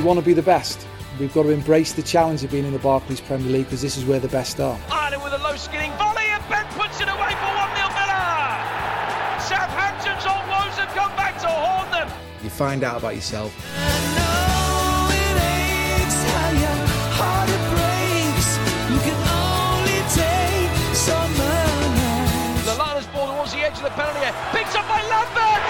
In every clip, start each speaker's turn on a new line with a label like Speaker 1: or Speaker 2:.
Speaker 1: want to be the best. We've got to embrace the challenge of being in the Barclays Premier League because this is where the best are.
Speaker 2: Ireland with a low skidding volley and Ben puts it away for 1-0 Villa. Southampton's old woes have come back to haunt them.
Speaker 1: You find out about yourself.
Speaker 2: Lallana's ball towards the edge of the penalty area. Picked up by Lambert.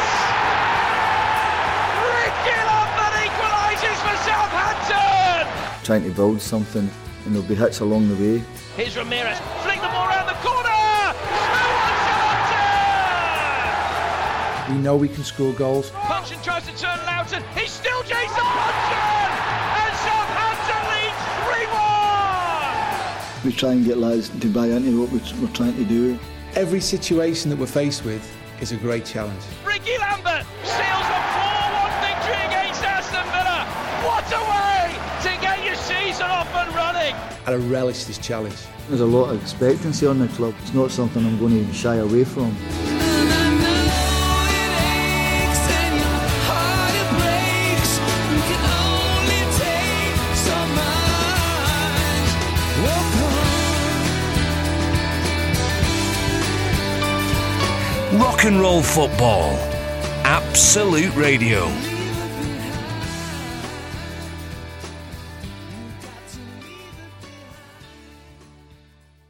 Speaker 2: Ricky Lambert equalises for Southampton.
Speaker 3: Trying to build something and there'll be hits along the way.
Speaker 2: Here's Ramirez, flick the ball around the corner! 2-1 Southampton!
Speaker 1: We know we can score goals.
Speaker 2: Puncheon tries to turn Loughton, he's still Jason Puncheon! And Southampton leads 3-1!
Speaker 3: We try and get lads to buy into what we're trying to do.
Speaker 1: Every situation that we're faced with is a great challenge.
Speaker 2: Ricky Lambert seals the 4-1 victory against Aston Villa! What a way to get your season off and running!
Speaker 1: I relish this challenge.
Speaker 3: There's a lot of expectancy on the club. It's not something I'm going to shy away from.
Speaker 4: Rock and roll football. Absolute Radio.